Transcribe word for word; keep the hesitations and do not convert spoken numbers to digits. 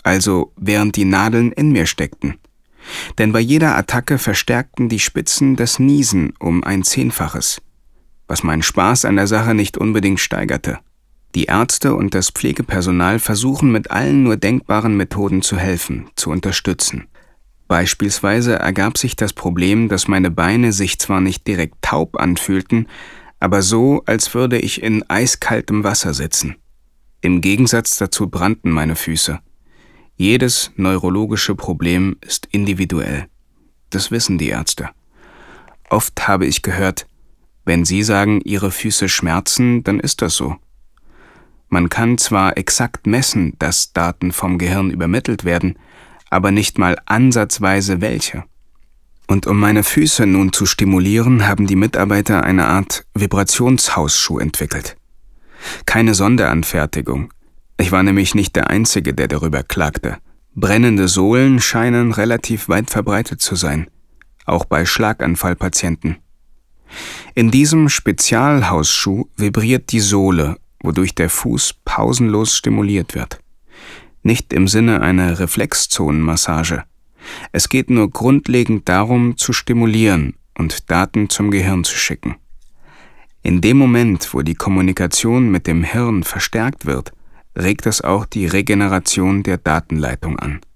also während die Nadeln in mir steckten. Denn bei jeder Attacke verstärkten die Spitzen das Niesen um ein Zehnfaches, was meinen Spaß an der Sache nicht unbedingt steigerte. Die Ärzte und das Pflegepersonal versuchen mit allen nur denkbaren Methoden zu helfen, zu unterstützen. Beispielsweise ergab sich das Problem, dass meine Beine sich zwar nicht direkt taub anfühlten, aber so, als würde ich in eiskaltem Wasser sitzen. Im Gegensatz dazu brannten meine Füße. Jedes neurologische Problem ist individuell. Das wissen die Ärzte. Oft habe ich gehört, wenn Sie sagen, Ihre Füße schmerzen, dann ist das so. Man kann zwar exakt messen, dass Daten vom Gehirn übermittelt werden, aber nicht mal ansatzweise welche. Und um meine Füße nun zu stimulieren, haben die Mitarbeiter eine Art Vibrationshausschuh entwickelt. Keine Sonderanfertigung. Ich war nämlich nicht der Einzige, der darüber klagte. Brennende Sohlen scheinen relativ weit verbreitet zu sein, auch bei Schlaganfallpatienten. In diesem Spezialhausschuh vibriert die Sohle, wodurch der Fuß pausenlos stimuliert wird. Nicht im Sinne einer Reflexzonenmassage. Es geht nur grundlegend darum, zu stimulieren und Daten zum Gehirn zu schicken. In dem Moment, wo die Kommunikation mit dem Hirn verstärkt wird, regt das auch die Regeneration der Datenleitung an.